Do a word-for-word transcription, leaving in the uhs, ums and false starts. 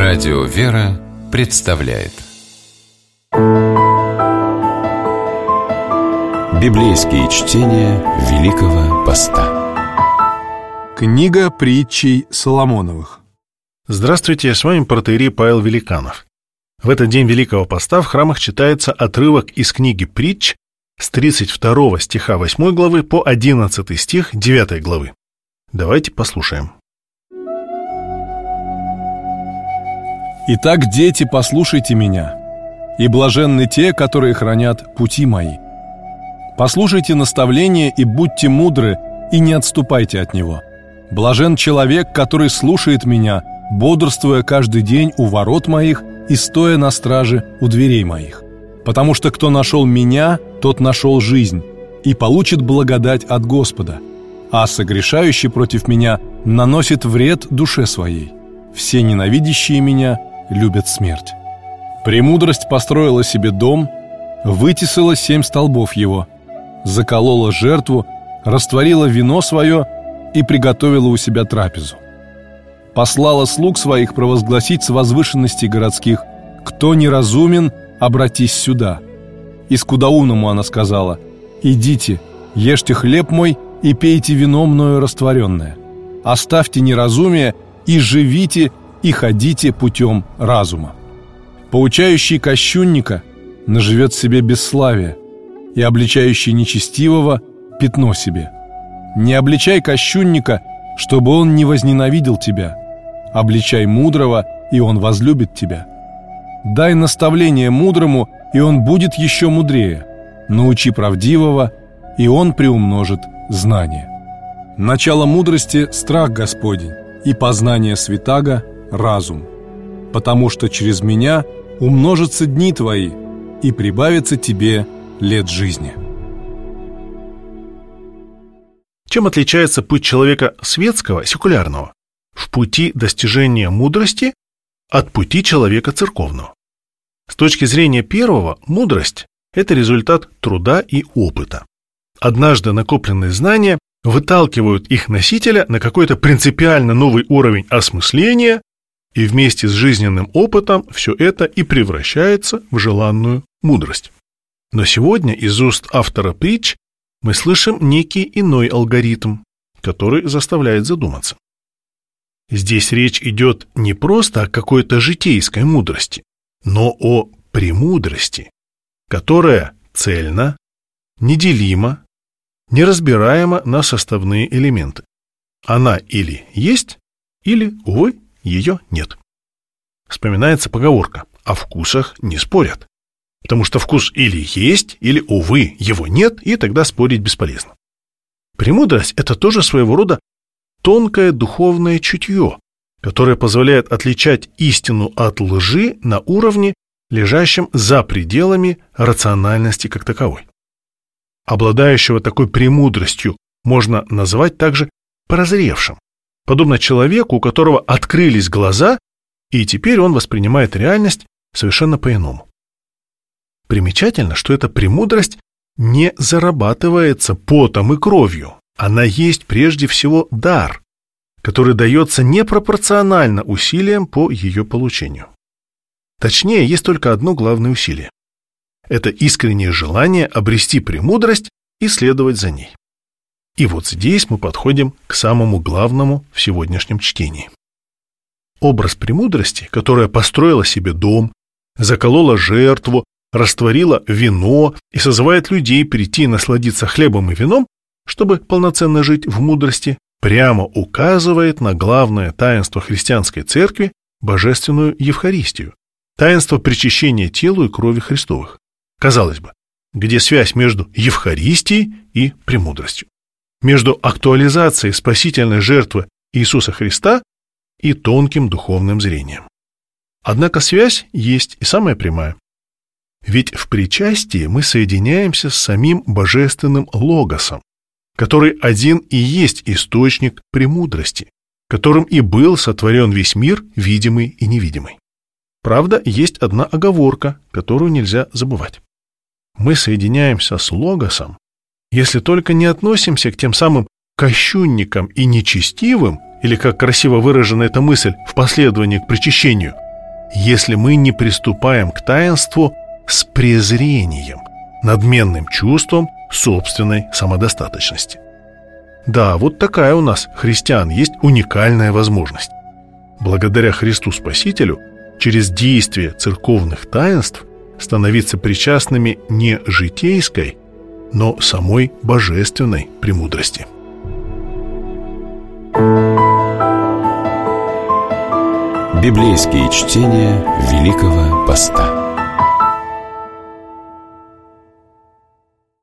Радио «Вера» представляет библейские чтения Великого Поста. Книга притчей Соломоновых. Здравствуйте, с вами протоиерей Павел Великанов. В этот день Великого Поста в храмах читается отрывок из книги «Притч» с тридцать второго стиха восьмой главы по одиннадцатый стих девятой главы. Давайте послушаем. «Итак, дети, послушайте меня, и блаженны те, которые хранят пути мои. Послушайте наставления и будьте мудры, и не отступайте от него. Блажен человек, который слушает меня, бодрствуя каждый день у ворот моих и стоя на страже у дверей моих. Потому что кто нашел меня, тот нашел жизнь, и получит благодать от Господа, а согрешающий против меня наносит вред душе своей. Все ненавидящие меня любят смерть. Премудрость построила себе дом, вытесала семь столбов его, заколола жертву, растворила вино свое и приготовила у себя трапезу. Послала слуг своих провозгласить с возвышенностей городских: кто неразумен, обратись сюда. И скудоумному она сказала: идите, ешьте хлеб мой и пейте вино мною растворенное. Оставьте неразумие и живите, и ходите путем разума. Поучающий кощунника наживет себе бесславие, и обличающий нечестивого пятно себе. Не обличай кощунника, чтобы он не возненавидел тебя. Обличай мудрого, и он возлюбит тебя. Дай наставление мудрому, и он будет еще мудрее. Научи правдивого, и он приумножит знание. Начало мудрости — страх Господень, и познание святаго — разум. Потому что через меня умножатся дни твои, и прибавится тебе лет жизни. Чем отличается путь человека светского, секулярного, в пути достижения мудрости от пути человека церковного? С точки зрения первого, мудрость – это результат труда и опыта. Однажды накопленные знания выталкивают их носителя на какой-то принципиально новый уровень осмысления, и вместе с жизненным опытом все это и превращается в желанную мудрость. Но сегодня из уст автора притч мы слышим некий иной алгоритм, который заставляет задуматься. Здесь речь идет не просто о какой-то житейской мудрости, но о премудрости, которая цельна, неделима, неразбираема на составные элементы. Она или есть, или, увы, ее нет. Вспоминается поговорка: о вкусах не спорят, потому что вкус или есть, или, увы, его нет, и тогда спорить бесполезно. Премудрость – это тоже своего рода тонкое духовное чутье, которое позволяет отличать истину от лжи на уровне, лежащем за пределами рациональности как таковой. Обладающего такой премудростью можно назвать также прозревшим, подобно человеку, у которого открылись глаза, и теперь он воспринимает реальность совершенно по-иному. Примечательно, что эта премудрость не зарабатывается потом и кровью. Она есть прежде всего дар, который дается непропорционально усилиям по ее получению. Точнее, есть только одно главное усилие. Это искреннее желание обрести премудрость и следовать за ней. И вот здесь мы подходим к самому главному в сегодняшнем чтении. Образ премудрости, которая построила себе дом, заколола жертву, растворила вино и созывает людей прийти и насладиться хлебом и вином, чтобы полноценно жить в мудрости, прямо указывает на главное таинство христианской церкви – божественную Евхаристию, таинство причащения телу и крови Христовых. Казалось бы, где связь между Евхаристией и премудростью? Между актуализацией спасительной жертвы Иисуса Христа и тонким духовным зрением. Однако связь есть и самая прямая. Ведь в причастии мы соединяемся с самим божественным Логосом, который один и есть источник премудрости, которым и был сотворен весь мир, видимый и невидимый. Правда, есть одна оговорка, которую нельзя забывать. Мы соединяемся с Логосом, если только не относимся к тем самым кощунникам и нечестивым, или, как красиво выражена эта мысль в последовании к причащению, если мы не приступаем к таинству с презрением, надменным чувством собственной самодостаточности. Да, вот такая у нас, христиан, есть уникальная возможность. Благодаря Христу Спасителю через действие церковных таинств становиться причастными не житейской, но самой божественной премудрости. Библейские чтения Великого Поста.